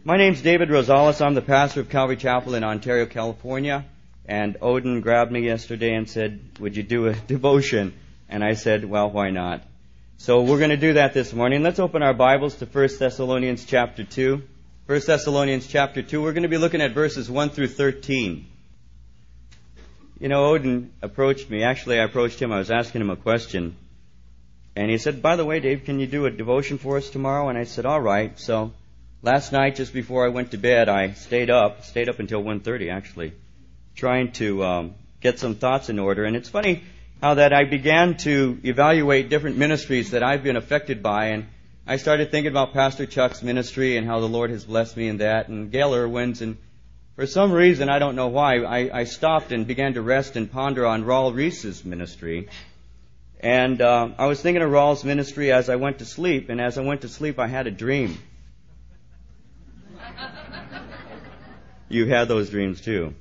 My name's David Rosales. I'm the pastor of Calvary Chapel in Ontario, California. And Odin grabbed me yesterday and said, would you do a devotion? And I said, well, why not? So we're going to do that this morning. Let's open our Bibles to 1 Thessalonians chapter 2. 1 Thessalonians chapter 2. We're going to be looking at verses 1 through 13. You know, Odin approached me. Actually, I approached him. I was asking him a question. And he said, by the way, Dave, can you do a devotion for us tomorrow? And I said, all right. So last night, just before I went to bed, I stayed up until 1:30 actually, trying to get some thoughts in order. And it's funny how that I began to evaluate different ministries that I've been affected by. And I started thinking about Pastor Chuck's ministry and how the Lord has blessed me in that, and Gail Irwin's. And for some reason, I don't know why, I stopped and began to rest and ponder on Raul Reese's ministry. And I was thinking of Raul's ministry as I went to sleep. And as I went to sleep, I had a dream. You had those dreams too.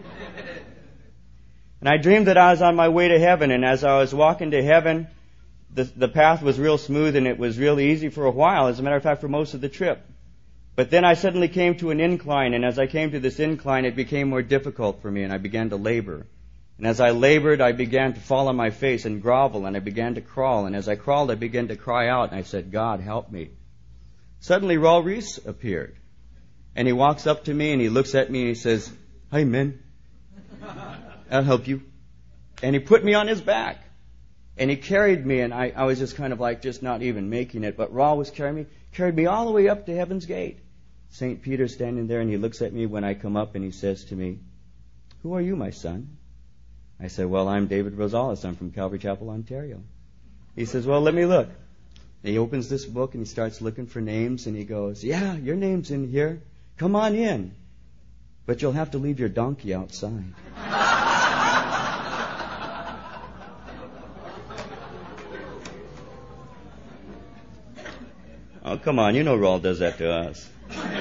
And I dreamed that I was on my way to heaven, and as I was walking to heaven, the path was real smooth and it was real easy for a while, as a matter of fact, for most of the trip. But then I suddenly came to an incline, and as I came to this incline, it became more difficult for me, and I began to labor. And as I labored, I began to fall on my face and grovel, and I began to crawl. And as I crawled, I began to cry out, and I said, God, help me. Suddenly, Raul Reese appeared. And he walks up to me, and he looks at me, and he says, hi, man. I'll help you. And he put me on his back. And he carried me, and I was just kind of like just not even making it. But Raul was carried me all the way up to Heaven's Gate. St. Peter standing there, and he looks at me when I come up, and he says to me, who are you, my son? I said, well, I'm David Rosales. I'm from Calvary Chapel, Ontario. He says, well, let me look. And he opens this book, and he starts looking for names, and he goes, yeah, your name's in here. Come on in. But you'll have to leave your donkey outside. Oh, come on. You know Raul does that to us.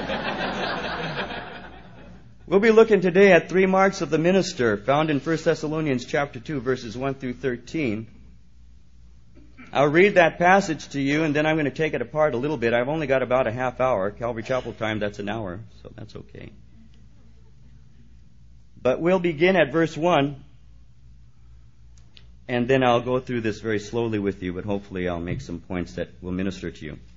We'll be looking today at 3 marks of the minister found in 1 Thessalonians chapter 2, verses 1 through 13. I'll read that passage to you, and then I'm going to take it apart a little bit. I've only got about a half hour. Calvary Chapel time, that's an hour, so that's okay. But we'll begin at verse 1, and then I'll go through this very slowly with you, but hopefully I'll make some points that will minister to you.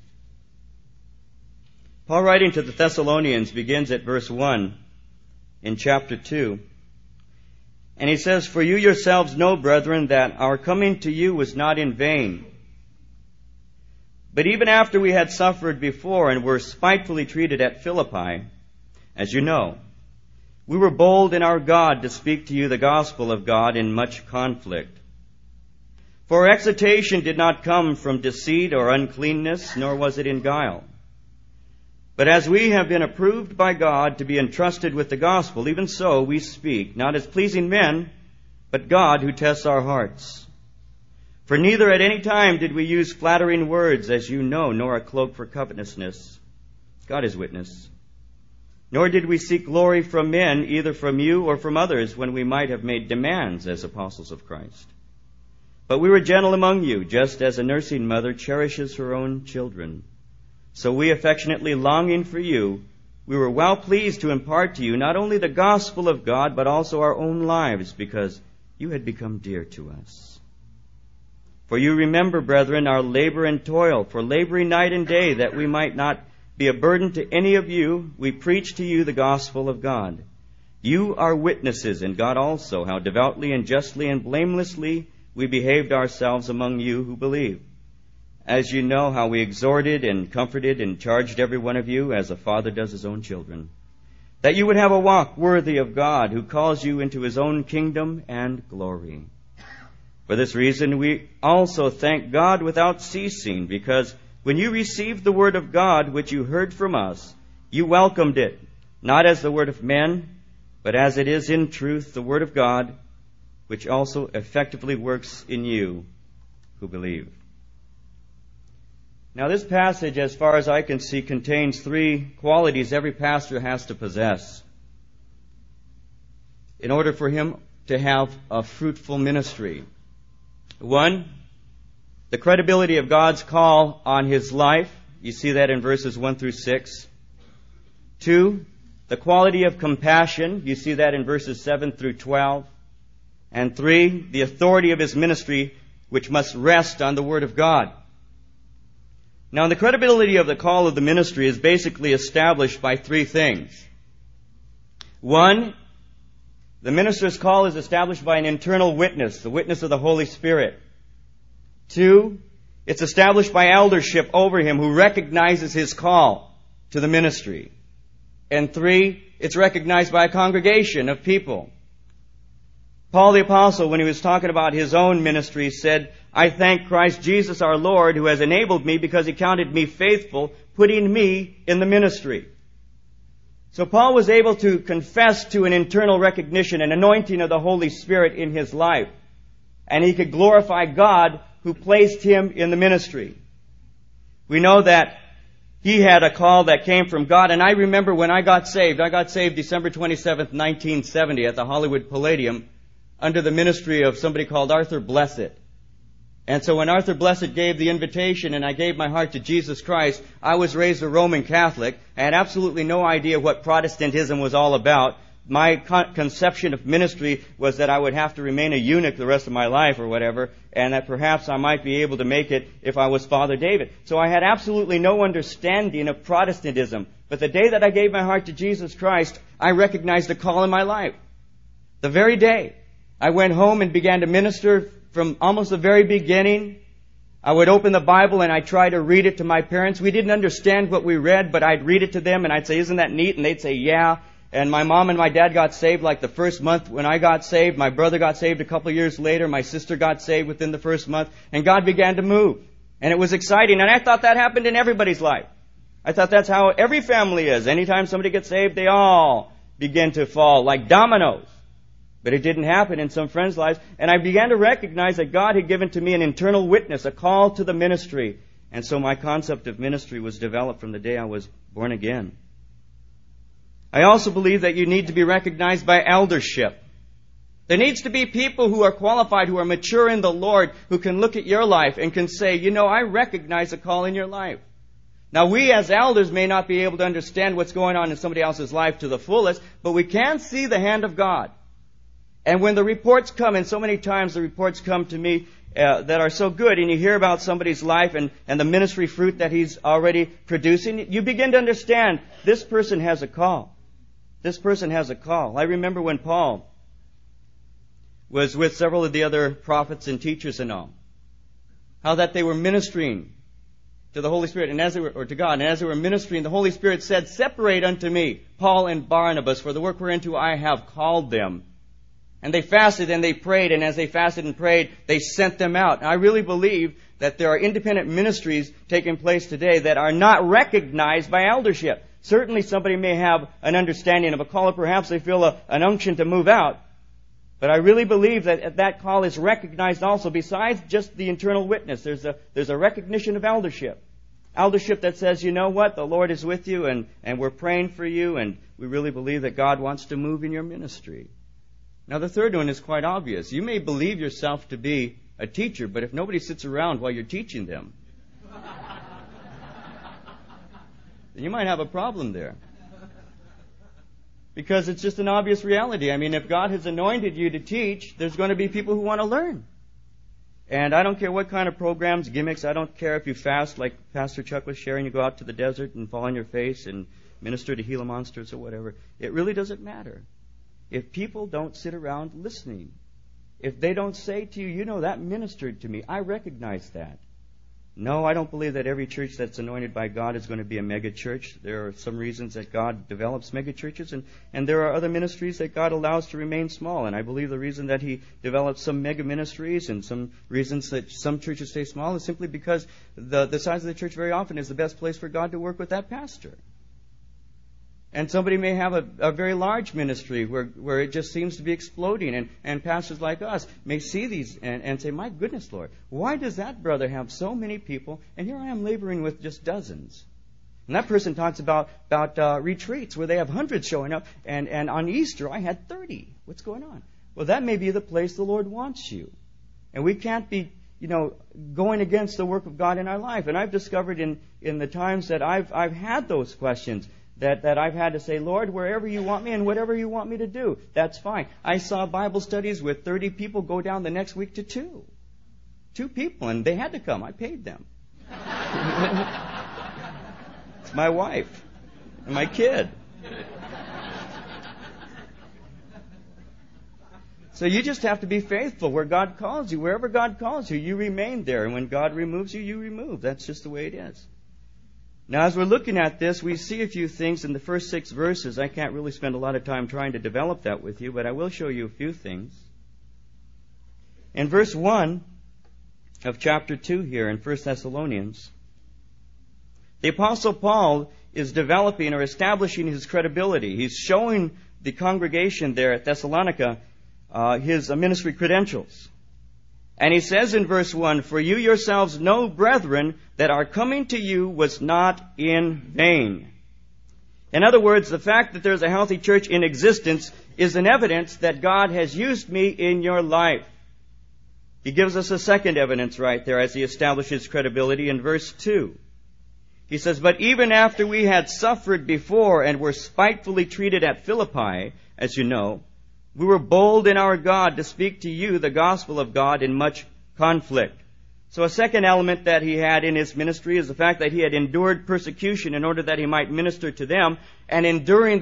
Paul, writing to the Thessalonians, begins at verse 1 in chapter 2. And he says, for you yourselves know, brethren, that our coming to you was not in vain. But even after we had suffered before and were spitefully treated at Philippi, as you know, we were bold in our God to speak to you the gospel of God in much conflict. For our exhortation did not come from deceit or uncleanness, nor was it in guile. But as we have been approved by God to be entrusted with the gospel, even so we speak, not as pleasing men, but God who tests our hearts. For neither at any time did we use flattering words, as you know, nor a cloak for covetousness. God is witness. Nor did we seek glory from men, either from you or from others, when we might have made demands as apostles of Christ. But we were gentle among you, just as a nursing mother cherishes her own children. So we, affectionately longing for you, we were well pleased to impart to you not only the gospel of God, but also our own lives, because you had become dear to us. For you remember, brethren, our labor and toil, for laboring night and day, that we might not be a burden to any of you, we preach to you the gospel of God. You are witnesses, and God also, how devoutly and justly and blamelessly we behaved ourselves among you who believe. As you know, how we exhorted and comforted and charged every one of you, as a father does his own children, that you would have a walk worthy of God, who calls you into his own kingdom and glory. For this reason we also thank God without ceasing, because when you received the word of God, which you heard from us, you welcomed it, not as the word of men, but as it is in truth the word of God, which also effectively works in you who believe. Now, this passage, as far as I can see, contains 3 qualities every pastor has to possess in order for him to have a fruitful ministry. 1, the credibility of God's call on his life. You see that in verses 1 through 6. 2, the quality of compassion. You see that in verses 7 through 12. And 3, the authority of his ministry, which must rest on the Word of God. Now, the credibility of the call of the ministry is basically established by 3 things. 1, the minister's call is established by an internal witness, the witness of the Holy Spirit. 2, it's established by eldership over him who recognizes his call to the ministry. And 3, it's recognized by a congregation of people. Paul the Apostle, when he was talking about his own ministry, said, I thank Christ Jesus our Lord who has enabled me because he counted me faithful, putting me in the ministry. So Paul was able to confess to an internal recognition, an anointing of the Holy Spirit in his life. And he could glorify God who placed him in the ministry. We know that he had a call that came from God. And I remember when I got saved December 27th, 1970 at the Hollywood Palladium under the ministry of somebody called Arthur Blessed. And so when Arthur Blessed gave the invitation and I gave my heart to Jesus Christ, I was raised a Roman Catholic. I had absolutely no idea what Protestantism was all about. My conception of ministry was that I would have to remain a eunuch the rest of my life or whatever, and that perhaps I might be able to make it if I was Father David. So I had absolutely no understanding of Protestantism. But the day that I gave my heart to Jesus Christ, I recognized a call in my life. The very day I went home and began to minister from almost the very beginning. I would open the Bible and I'd try to read it to my parents. We didn't understand what we read, but I'd read it to them and I'd say, isn't that neat? And they'd say, yeah. And my mom and my dad got saved like the first month when I got saved. My brother got saved a couple of years later. My sister got saved within the first month. And God began to move. And it was exciting. And I thought that happened in everybody's life. I thought that's how every family is. Anytime somebody gets saved, they all begin to fall like dominoes. But it didn't happen in some friends' lives. And I began to recognize that God had given to me an internal witness, a call to the ministry. And so my concept of ministry was developed from the day I was born again. I also believe that you need to be recognized by eldership. There needs to be people who are qualified, who are mature in the Lord, who can look at your life and can say, you know, I recognize a call in your life. Now, we as elders may not be able to understand what's going on in somebody else's life to the fullest, but we can see the hand of God. And when the reports come, and so many times the reports come to me that are so good, and you hear about somebody's life and the ministry fruit that he's already producing, you begin to understand this person has a call. This person has a call. I remember when Paul was with several of the other prophets and teachers and all, how that they were ministering to the Holy Spirit and to God, and as they were ministering, the Holy Spirit said, "Separate unto me Paul and Barnabas for the work whereunto I have called them." And they fasted and they prayed, and as they fasted and prayed, they sent them out. And I really believe that there are independent ministries taking place today that are not recognized by eldership. Certainly somebody may have an understanding of a call, or perhaps they feel an unction to move out. But I really believe that that call is recognized also besides just the internal witness. There's a recognition of eldership. Eldership that says, you know what, the Lord is with you and we're praying for you and we really believe that God wants to move in your ministry. Now the third one is quite obvious. You may believe yourself to be a teacher, but if nobody sits around while you're teaching them, then you might have a problem there. Because it's just an obvious reality. I mean, if God has anointed you to teach, there's going to be people who want to learn. And I don't care what kind of programs, gimmicks, I don't care if you fast like Pastor Chuck was sharing, you go out to the desert and fall on your face and minister to Gila monsters or whatever. It really doesn't matter. If people don't sit around listening, if they don't say to you, you know, that ministered to me, I recognize that. No, I don't believe that every church that's anointed by God is going to be a mega church. There are some reasons that God develops mega churches, and there are other ministries that God allows to remain small. And I believe the reason that He develops some mega ministries and some reasons that some churches stay small is simply because the size of the church very often is the best place for God to work with that pastor. And somebody may have a very large ministry where it just seems to be exploding. And pastors like us may see these and say, my goodness, Lord, why does that brother have so many people? And here I am laboring with just dozens. And that person talks about retreats where they have hundreds showing up. And on Easter, I had 30. What's going on? Well, that may be the place the Lord wants you. And we can't be, going against the work of God in our life. And I've discovered in the times that I've had those questions, that I've had to say, Lord, wherever you want me and whatever you want me to do, that's fine. I saw Bible studies with 30 people go down the next week to 2. 2 people, and they had to come. I paid them. It's my wife and my kid. So you just have to be faithful where God calls you. Wherever God calls you, you remain there. And when God removes you, you remove. That's just the way it is. Now, as we're looking at this, we see a few things in the first 6 verses. I can't really spend a lot of time trying to develop that with you, but I will show you a few things. In verse 1 of chapter 2 here in 1 Thessalonians, the Apostle Paul is developing or establishing his credibility. He's showing the congregation there at Thessalonica his ministry credentials. And he says in verse 1, "For you yourselves know, brethren, that our coming to you was not in vain." In other words, the fact that there's a healthy church in existence is an evidence that God has used me in your life. He gives us a second evidence right there as he establishes credibility in verse 2. He says, "But even after we had suffered before and were spitefully treated at Philippi, as you know, we were bold in our God to speak to you the gospel of God in much conflict." So a second element that he had in his ministry is the fact that he had endured persecution in order that he might minister to them, and in enduring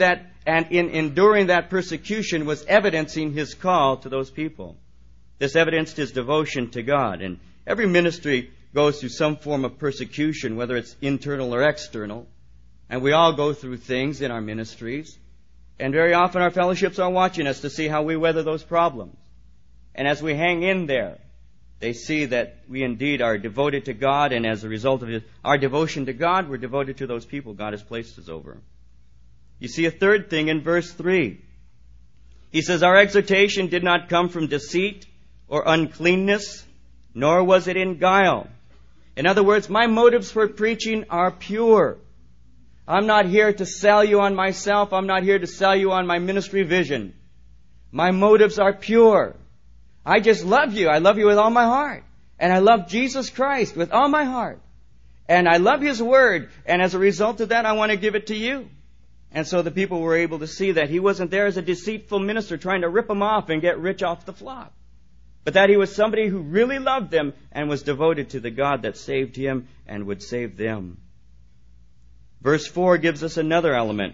that persecution was evidencing his call to those people. This evidenced his devotion to God. And every ministry goes through some form of persecution, whether it's internal or external. And we all go through things in our ministries. And very often our fellowships are watching us to see how we weather those problems. And as we hang in there, they see that we indeed are devoted to God, and as a result of our devotion to God, we're devoted to those people God has placed us over. You see a third thing in verse 3. He says, "Our exhortation did not come from deceit or uncleanness, nor was it in guile." In other words, my motives for preaching are pure. I'm not here to sell you on myself. I'm not here to sell you on my ministry vision. My motives are pure. I just love you. I love you with all my heart. And I love Jesus Christ with all my heart. And I love His Word. And as a result of that, I want to give it to you. And so the people were able to see that he wasn't there as a deceitful minister trying to rip them off and get rich off the flock, but that he was somebody who really loved them and was devoted to the God that saved him and would save them. Verse 4 gives us another element.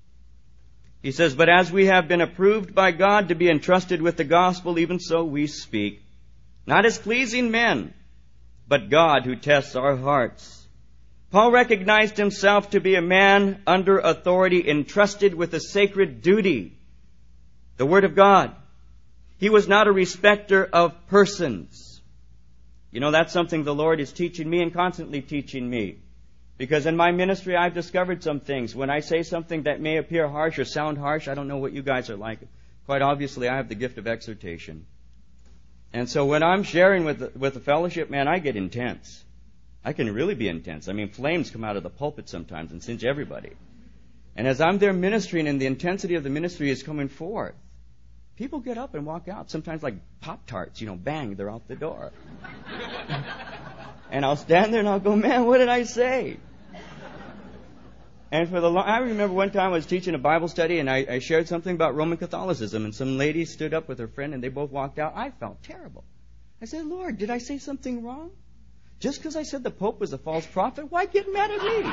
He says, "But as we have been approved by God to be entrusted with the gospel, even so we speak, not as pleasing men, but God who tests our hearts." Paul recognized himself to be a man under authority, entrusted with a sacred duty, the Word of God. He was not a respecter of persons. You know, that's something the Lord is teaching me and constantly teaching me. Because in my ministry, I've discovered some things. When I say something that may appear harsh or sound harsh, I don't know what you guys are like. Quite obviously, I have the gift of exhortation. And so when I'm sharing with the fellowship, man, I get intense. I can really be intense. I mean, flames come out of the pulpit sometimes and singe everybody. And as I'm there ministering and the intensity of the ministry is coming forth, people get up and walk out. Sometimes like Pop-Tarts, bang, they're out the door. And I'll stand there and I'll go, man, what did I say? And I remember one time I was teaching a Bible study and I shared something about Roman Catholicism, and some lady stood up with her friend and they both walked out. I felt terrible. I said, Lord, did I say something wrong? Just because I said the Pope was a false prophet, why get mad at me?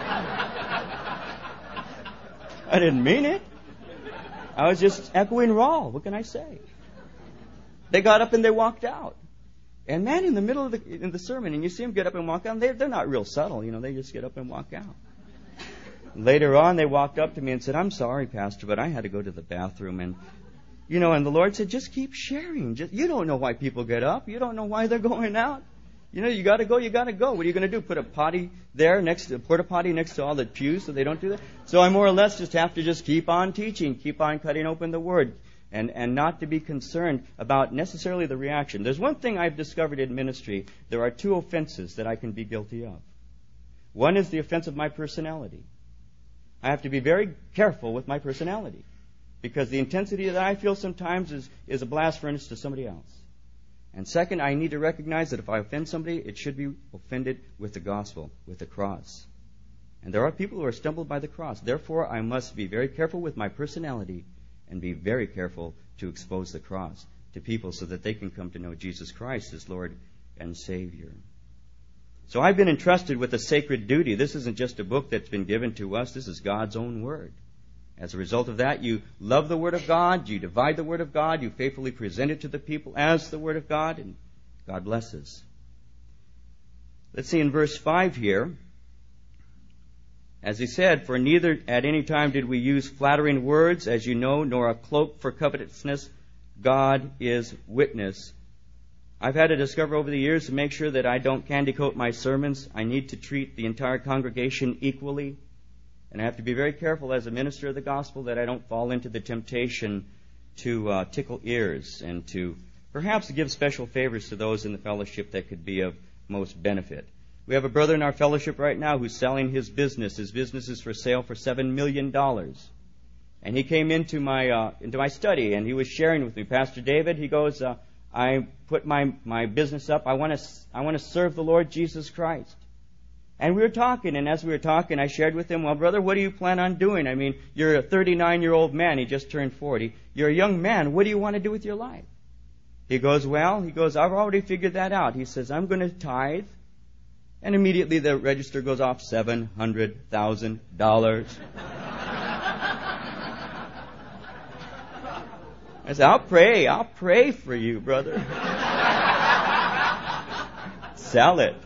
I didn't mean it. I was just echoing raw. What can I say? They got up and they walked out. And man, in the middle of the sermon, and you see them get up and walk out, they're not real subtle, they just get up and walk out. Later on, they walked up to me and said, I'm sorry, Pastor, but I had to go to the bathroom. And, and the Lord said, just keep sharing. You don't know why people get up. You don't know why they're going out. You got to go, you got to go. What are you going to do? Put a potty there porta potty next to all the pews so they don't do that? So I more or less just have to just keep on teaching, keep on cutting open the Word. And not to be concerned about necessarily the reaction. There's one thing I've discovered in ministry. There are two offenses that I can be guilty of. One is the offense of my personality. I have to be very careful with my personality, because the intensity that I feel sometimes is a blast furnace to somebody else. And second, I need to recognize that if I offend somebody, it should be offended with the gospel, with the cross. And there are people who are stumbled by the cross. Therefore, I must be very careful with my personality and be very careful to expose the cross to people so that they can come to know Jesus Christ as Lord and Savior. So I've been entrusted with a sacred duty. This isn't just a book that's been given to us. This is God's own Word. As a result of that, you love the Word of God, you divide the Word of God, you faithfully present it to the people as the Word of God, and God blesses. Let's see in verse 5 here. As he said, for neither at any time did we use flattering words, as you know, nor a cloak for covetousness. God is witness. I've had to discover over the years to make sure that I don't candy coat my sermons. I need to treat the entire congregation equally. And I have to be very careful as a minister of the gospel that I don't fall into the temptation to tickle ears and to perhaps give special favors to those in the fellowship that could be of most benefit. We have a brother in our fellowship right now who's selling his business. His business is for sale for $7 million. And he came into my study and he was sharing with me, Pastor David, he goes, I put my business up. I want to serve the Lord Jesus Christ. And we were talking, and as we were talking, I shared with him, well, brother, what do you plan on doing? I mean, you're a 39-year-old man. He just turned 40. You're a young man. What do you want to do with your life? He goes, I've already figured that out. He says, I'm going to tithe. And immediately the register goes off, $700,000. I said, I'll pray for you, brother. Sell it.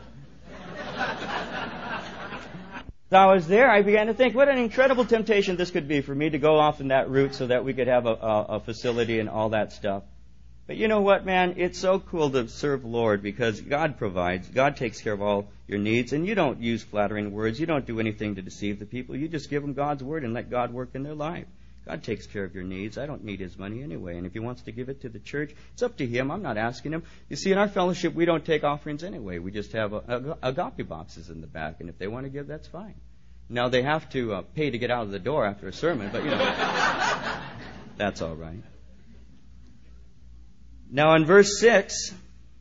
So I was there, I began to think, what an incredible temptation this could be for me to go off in that route so that we could have a facility and all that stuff. But you know what, man? It's so cool to serve the Lord because God provides. God takes care of all your needs. And you don't use flattering words. You don't do anything to deceive the people. You just give them God's word and let God work in their life. God takes care of your needs. I don't need His money anyway. And if He wants to give it to the church, it's up to Him. I'm not asking Him. You see, in our fellowship, we don't take offerings anyway. We just have agape boxes in the back. And if they want to give, that's fine. Now, they have to pay to get out of the door after a sermon, but, that's all right. Now, in verse 6,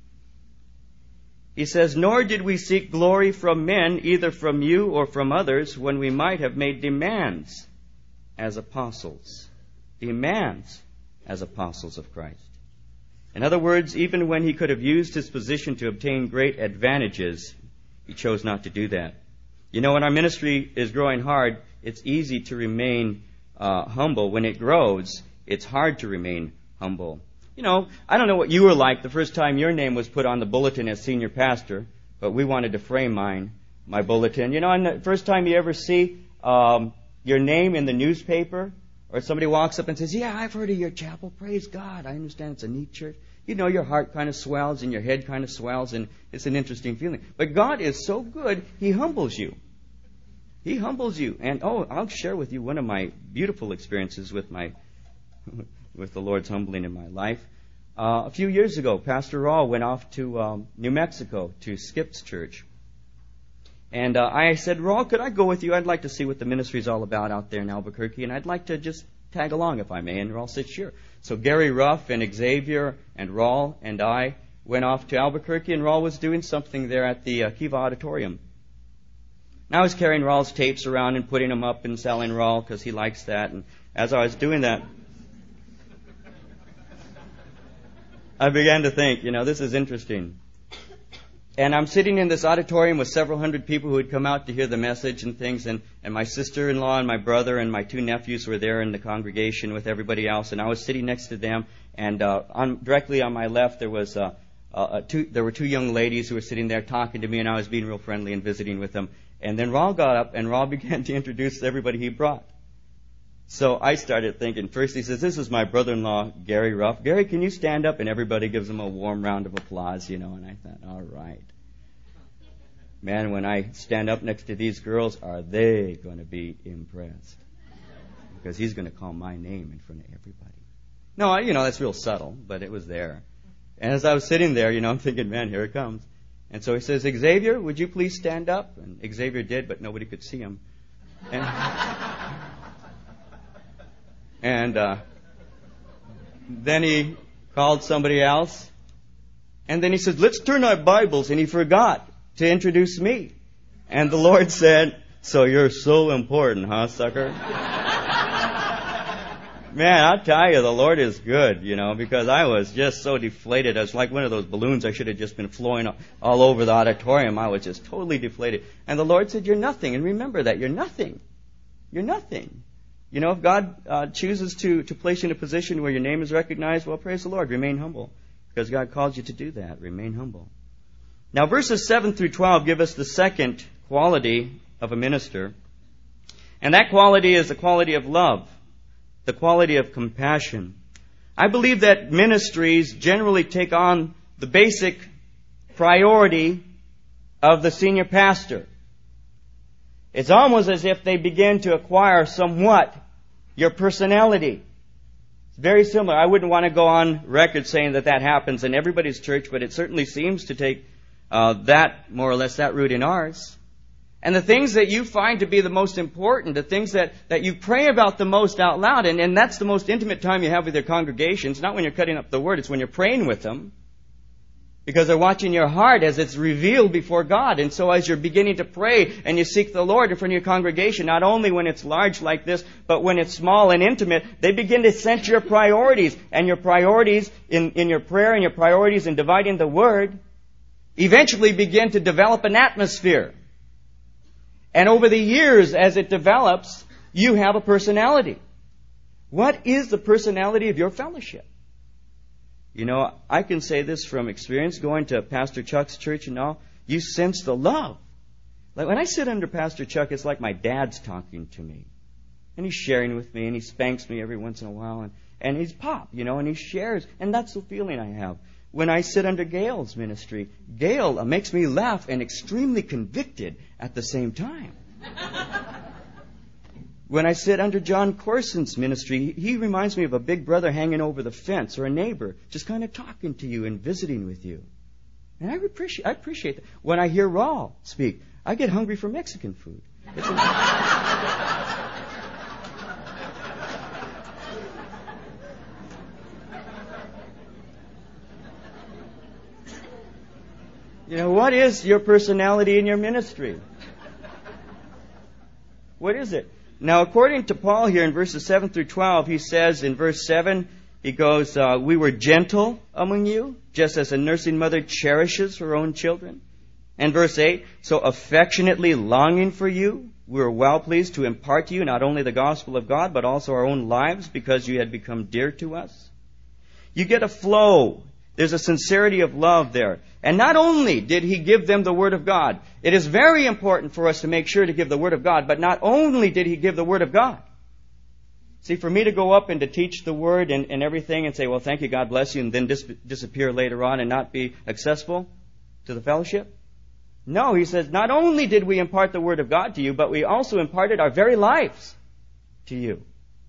he says, nor did we seek glory from men, either from you or from others, when we might have made demands as apostles. Demands as apostles of Christ. In other words, even when he could have used his position to obtain great advantages, he chose not to do that. When our ministry is growing hard, it's easy to remain humble. When it grows, it's hard to remain humble. I don't know what you were like the first time your name was put on the bulletin as senior pastor, but we wanted to frame my bulletin. And the first time you ever see your name in the newspaper, or somebody walks up and says, yeah, I've heard of your chapel. Praise God. I understand it's a neat church. Your heart kind of swells and your head kind of swells, and it's an interesting feeling. But God is so good, He humbles you. He humbles you. And, I'll share with you one of my beautiful experiences with the Lord's humbling in my life. A few years ago, Pastor Rawl went off to New Mexico to Skip's church. And I said, Rawl, could I go with you? I'd like to see what the ministry is all about out there in Albuquerque, and I'd like to just tag along if I may. And Rawl said, sure. So Gary Ruff and Xavier and Rawl and I went off to Albuquerque, and Rawl was doing something there at the Kiva Auditorium. And I was carrying Rawl's tapes around and putting them up and selling Rawl because he likes that. And as I was doing that, I began to think, this is interesting. And I'm sitting in this auditorium with several hundred people who had come out to hear the message and things, and my sister-in-law and my brother and my two nephews were there in the congregation with everybody else, and I was sitting next to them, and directly on my left there were two young ladies who were sitting there talking to me, and I was being real friendly and visiting with them. And then Rawl got up, and Rawl began to introduce everybody he brought. So I started thinking, first he says, this is my brother-in-law, Gary Ruff. Gary, can you stand up? And everybody gives him a warm round of applause, and I thought, all right. Man, when I stand up next to these girls, are they going to be impressed? Because he's going to call my name in front of everybody. No, that's real subtle, but it was there. And as I was sitting there, I'm thinking, man, here it comes. And so he says, Xavier, would you please stand up? And Xavier did, but nobody could see him. And then he called somebody else. And then he said, let's turn our Bibles. And he forgot to introduce me. And the Lord said, So you're so important, huh, sucker? Man, I'll tell you, the Lord is good, because I was just so deflated. I was like one of those balloons. I should have just been flowing all over the auditorium. I was just totally deflated. And the Lord said, you're nothing. And remember that. You're nothing. You're nothing. If God chooses to place you in a position where your name is recognized, well, praise the Lord. Remain humble. Because God calls you to do that. Remain humble. Now, verses 7 through 12 give us the second quality of a minister. And that quality is the quality of love. The quality of compassion. I believe that ministries generally take on the basic priority of the senior pastor. It's almost as if they begin to acquire somewhat your personality. It's very similar. I wouldn't want to go on record saying that happens in everybody's church, but it certainly seems to take that, more or less, that route in ours. And the things that you find to be the most important, the things that you pray about the most out loud, and that's the most intimate time you have with your congregations, not when you're cutting up the Word, it's when you're praying with them. Because they're watching your heart as it's revealed before God. And so as you're beginning to pray and you seek the Lord in front of your congregation, not only when it's large like this, but when it's small and intimate, they begin to sense your priorities. And your priorities in your prayer and your priorities in dividing the Word eventually begin to develop an atmosphere. And over the years, as it develops, you have a personality. What is the personality of your fellowship? I can say this from experience, going to Pastor Chuck's church and all, you sense the love. Like when I sit under Pastor Chuck, it's like my dad's talking to me. And he's sharing with me, and he spanks me every once in a while, and he's pop, and he shares. And that's the feeling I have. When I sit under Gail's ministry, Gail makes me laugh and extremely convicted at the same time. When I sit under John Corson's ministry, he reminds me of a big brother hanging over the fence, or a neighbor just kind of talking to you and visiting with you. And I appreciate that. When I hear Raul speak, I get hungry for Mexican food. What is your personality in your ministry? What is it? Now, according to Paul here in verses 7 through 12, he says in verse 7, he goes, we were gentle among you, just as a nursing mother cherishes her own children. And verse 8, so affectionately longing for you, we were well pleased to impart to you not only the gospel of God, but also our own lives, because you had become dear to us. You get a flow. There's a sincerity of love there. And not only did he give them the Word of God, it is very important for us to make sure to give the Word of God, but not only did he give the Word of God. See, for me to go up and to teach the Word and everything and say, well, thank you, God bless you, and then disappear later on and not be accessible to the fellowship? No, he says, not only did we impart the Word of God to you, but we also imparted our very lives to you.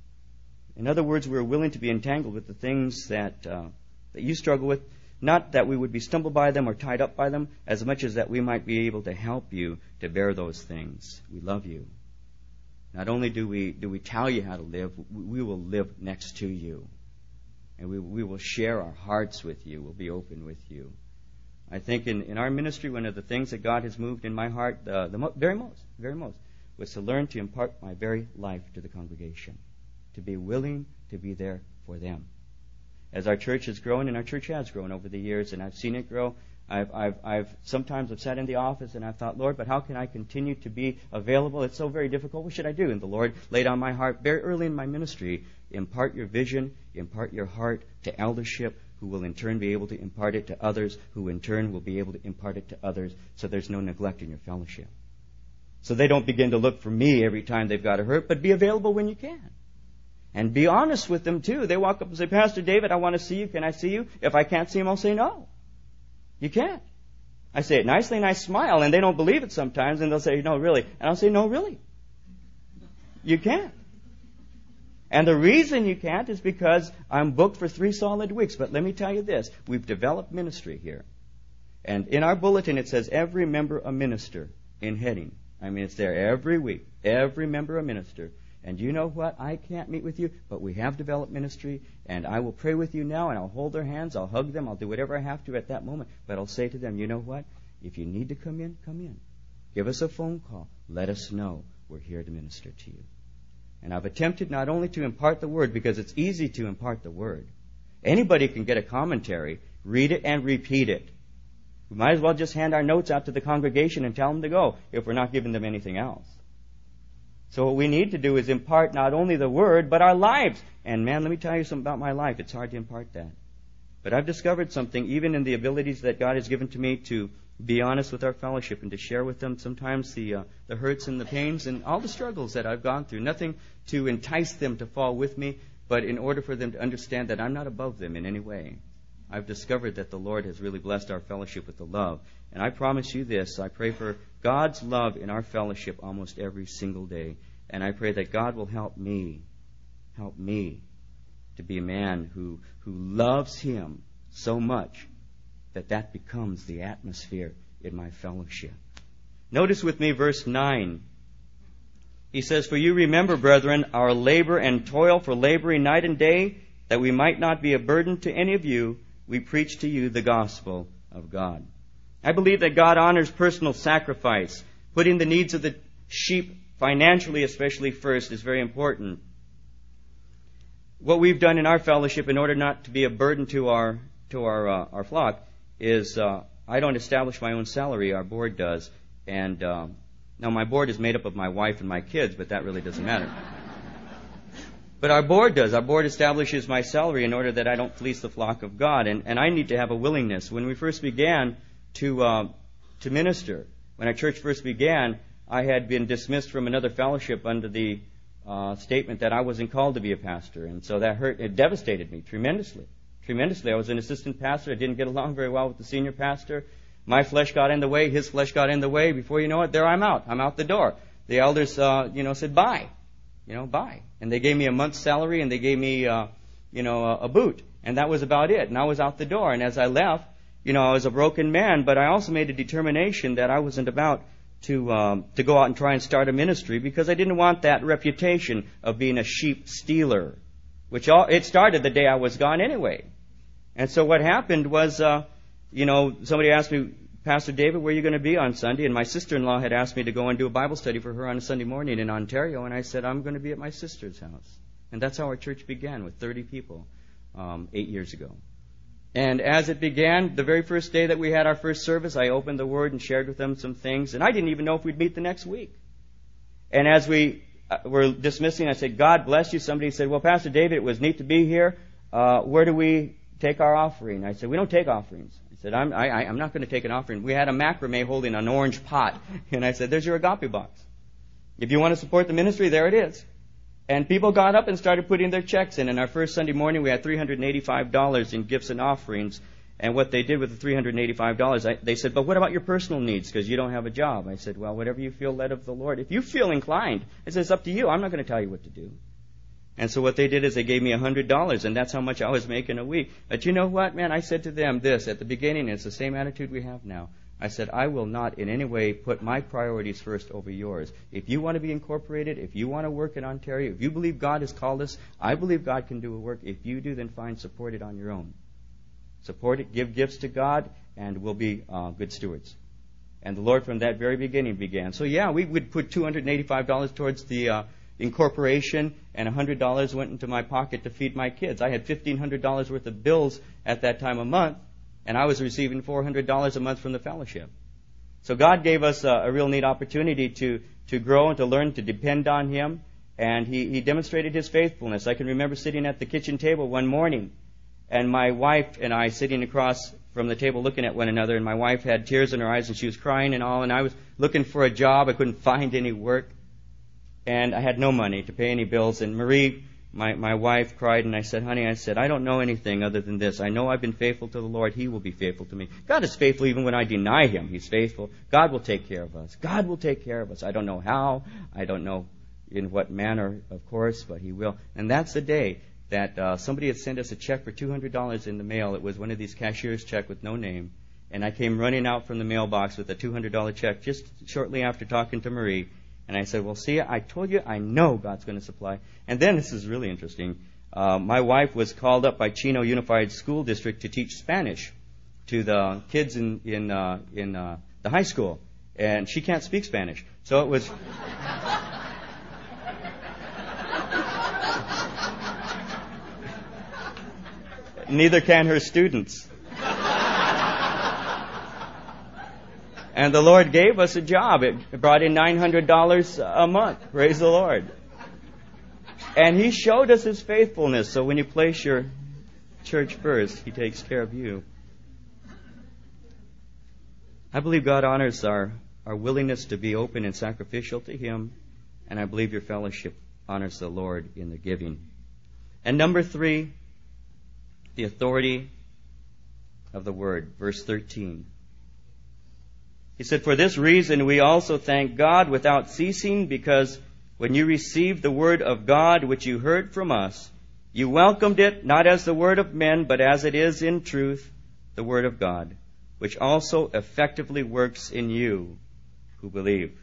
In other words, we were willing to be entangled with the things that you struggle with, not that we would be stumbled by them or tied up by them, as much as that we might be able to help you to bear those things. We love you. Not only do we tell you how to live, we will live next to you. And we will share our hearts with you. We'll be open with you. I think in our ministry, one of the things that God has moved in my heart very most, was to learn to impart my very life to the congregation. To be willing to be there for them. As our church has grown, and our church has grown over the years, and I've seen it grow, I've sometimes sat in the office and I've thought, Lord, but how can I continue to be available? It's so very difficult. What should I do? And the Lord laid on my heart very early in my ministry, impart your vision, impart your heart to eldership, who will in turn be able to impart it to others, who in turn will be able to impart it to others, so there's no neglect in your fellowship. So they don't begin to look for me every time they've got a hurt, but be available when you can. And be honest with them, too. They walk up and say, Pastor David, I want to see you. Can I see you? If I can't see him, I'll say no. You can't. I say it nicely and I smile, and they don't believe it sometimes, and they'll say, no, really. And I'll say, no, really. You can't. And the reason you can't is because I'm booked for 3 solid weeks. But let me tell you this. We've developed ministry here. And in our bulletin, it says every member a minister in heading. I mean, it's there every week. Every member a minister. And you know what? I can't meet with you, but we have developed ministry, and I will pray with you now, and I'll hold their hands, I'll hug them, I'll do whatever I have to at that moment. But I'll say to them, you know what? If you need to come in, come in. Give us a phone call. Let us know. We're here to minister to you. And I've attempted not only to impart the Word, because it's easy to impart the Word. Anybody can get a commentary, read it, and repeat it. We might as well just hand our notes out to the congregation and tell them to go if we're not giving them anything else. So what we need to do is impart not only the Word, but our lives. And man, let me tell you something about my life. It's hard to impart that. But I've discovered something, even in the abilities that God has given to me to be honest with our fellowship and to share with them sometimes the hurts and the pains and all the struggles that I've gone through. Nothing to entice them to fall with me, but in order for them to understand that I'm not above them in any way. I've discovered that the Lord has really blessed our fellowship with the love. And I promise you this, I pray for God's love in our fellowship almost every single day. And I pray that God will help me to be a man who loves Him so much that becomes the atmosphere in my fellowship. Notice with me verse 9. He says, "For you remember, brethren, our labor and toil for laboring night and day, that we might not be a burden to any of you. We preach to you the gospel of God." I believe that God honors personal sacrifice. Putting the needs of the sheep, financially especially, first is very important. What we've done in our fellowship in order not to be a burden to our flock is I don't establish my own salary. Our board does. And now my board is made up of my wife and my kids, but that really doesn't matter. But our board does. Our board establishes my salary in order that I don't fleece the flock of God. And I need to have a willingness. When we first began to minister, when our church first began, I had been dismissed from another fellowship under the statement that I wasn't called to be a pastor. And so that hurt. It devastated me tremendously. Tremendously. I was an assistant pastor. I didn't get along very well with the senior pastor. My flesh got in the way. His flesh got in the way. Before you know it, there I'm out. I'm out the door. The elders, said, bye. Bye. And they gave me a month's salary, and they gave me, a boot. And that was about it. And I was out the door. And as I left, I was a broken man, but I also made a determination that I wasn't about to go out and try and start a ministry, because I didn't want that reputation of being a sheep stealer, which it started the day I was gone anyway. And so what happened was, somebody asked me, "Pastor David, where are you going to be on Sunday?" And my sister-in-law had asked me to go and do a Bible study for her on a Sunday morning in Ontario. And I said, "I'm going to be at my sister's house." And that's how our church began, with 30 people 8 years ago. And as it began, the very first day that we had our first service, I opened the Word and shared with them some things. And I didn't even know if we'd meet the next week. And as we were dismissing, I said, "God bless you." Somebody said, "Well, Pastor David, it was neat to be here. Where do we take our offering?" I said, "We don't take offerings." I said, I'm not going to take an offering. We had a macrame holding an orange pot. And I said, "There's your agape box. If you want to support the ministry, there it is." And people got up and started putting their checks in. And our first Sunday morning, we had $385 in gifts and offerings. And what they did with the $385, they said, "But what about your personal needs, because you don't have a job?" I said, "Well, whatever you feel led of the Lord. If you feel inclined," I said, "It's up to you. I'm not going to tell you what to do." And so what they did is they gave me $100, and that's how much I was making a week. But you know what, man? I said to them this at the beginning, and it's the same attitude we have now. I said, "I will not in any way put my priorities first over yours. If you want to be incorporated, if you want to work in Ontario, if you believe God has called us, I believe God can do a work. If you do, then fine, support it on your own. Support it, give gifts to God, and we'll be good stewards." And the Lord from that very beginning began. So yeah, we would put $285 towards the incorporation, and $100 went into my pocket to feed my kids. I had $1,500 worth of bills at that time a month, and I was receiving $400 a month from the fellowship. So God gave us a real neat opportunity to grow and to learn to depend on Him, and He demonstrated His faithfulness. I can remember sitting at the kitchen table one morning, and my wife and I sitting across from the table looking at one another, and my wife had tears in her eyes, and she was crying and all, and I was looking for a job. I couldn't find any work. And I had no money to pay any bills. And Marie, my wife, cried, and I said, "Honey," I said, "I don't know anything other than this. I know I've been faithful to the Lord. He will be faithful to me." God is faithful even when I deny Him. He's faithful. God will take care of us. God will take care of us. I don't know how. I don't know in what manner, of course, but He will. And that's the day that somebody had sent us a check for $200 in the mail. It was one of these cashier's check with no name. And I came running out from the mailbox with a $200 check just shortly after talking to Marie. And I said, "Well, see, I told you, I know God's going to supply." And then, this is really interesting, my wife was called up by Chino Unified School District to teach Spanish to the kids in the high school. And she can't speak Spanish. So it was... Neither can her students. And the Lord gave us a job. It brought in $900 a month. Praise the Lord. And He showed us His faithfulness. So when you place your church first, He takes care of you. I believe God honors our willingness to be open and sacrificial to Him. And I believe your fellowship honors the Lord in the giving. And number 3, the authority of the Word. Verse 13. He said, "For this reason we also thank God without ceasing, because when you received the Word of God which you heard from us, you welcomed it not as the word of men, but as it is in truth, the Word of God, which also effectively works in you who believe."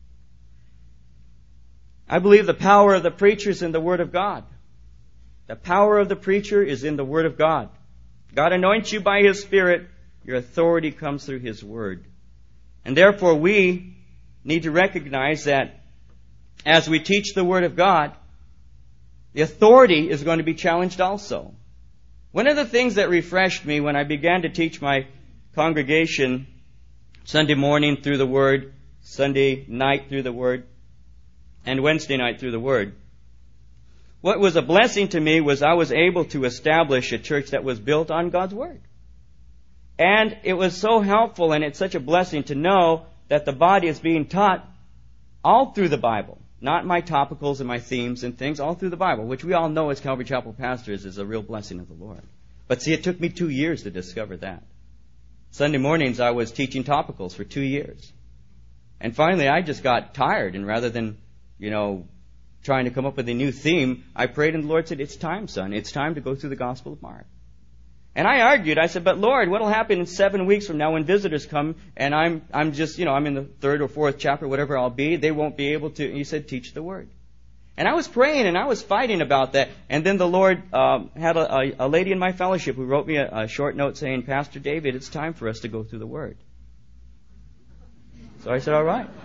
I believe the power of the preacher is in the Word of God. The power of the preacher is in the Word of God. God anoints you by His Spirit. Your authority comes through His Word. And therefore we need to recognize that as we teach the Word of God, the authority is going to be challenged also. One of the things that refreshed me when I began to teach my congregation Sunday morning through the Word, Sunday night through the Word, and Wednesday night through the Word, what was a blessing to me was I was able to establish a church that was built on God's Word. And it was so helpful, and it's such a blessing to know that the body is being taught all through the Bible. Not my topicals and my themes and things, all through the Bible, which we all know as Calvary Chapel pastors is a real blessing of the Lord. But see, it took me 2 years to discover that. Sunday mornings I was teaching topicals for 2 years. And finally I just got tired, and rather than, trying to come up with a new theme, I prayed and the Lord said, "It's time, son. It's time to go through the Gospel of Mark." And I argued. I said, "But Lord, what will happen in 7 weeks from now when visitors come and I'm just, I'm in the 3rd or 4th chapter, whatever I'll be, they won't be able to." And He said, "Teach the Word." And I was praying and I was fighting about that. And then the Lord had a lady in my fellowship who wrote me a short note saying, "Pastor David, it's time for us to go through the Word." So I said, "All right."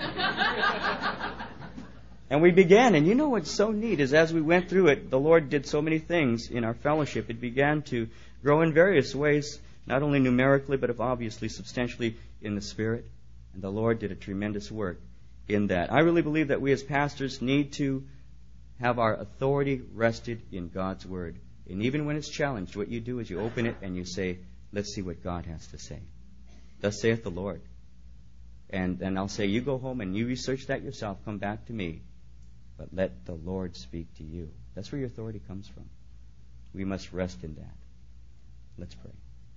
And we began, and what's so neat is as we went through it, the Lord did so many things in our fellowship. It began to grow in various ways, not only numerically, but obviously substantially in the Spirit. And the Lord did a tremendous work in that. I really believe that we as pastors need to have our authority rested in God's Word. And even when it's challenged, what you do is you open it and you say, "Let's see what God has to say. Thus saith the Lord." And then I'll say, "You go home and you research that yourself. Come back to me. But let the Lord speak to you." That's where your authority comes from. We must rest in that. Let's pray.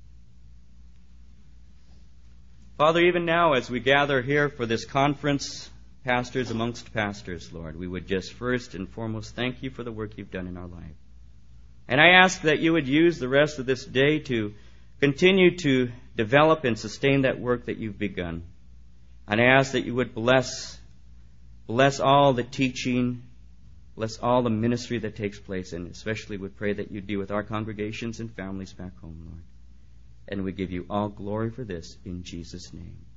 Father, even now as we gather here for this conference, pastors amongst pastors, Lord, we would just first and foremost thank You for the work You've done in our life. And I ask that You would use the rest of this day to continue to develop and sustain that work that You've begun. And I ask that You would bless all the teaching, bless all the ministry that takes place, and especially would pray that You'd be with our congregations and families back home, Lord. And we give You all glory for this in Jesus' name.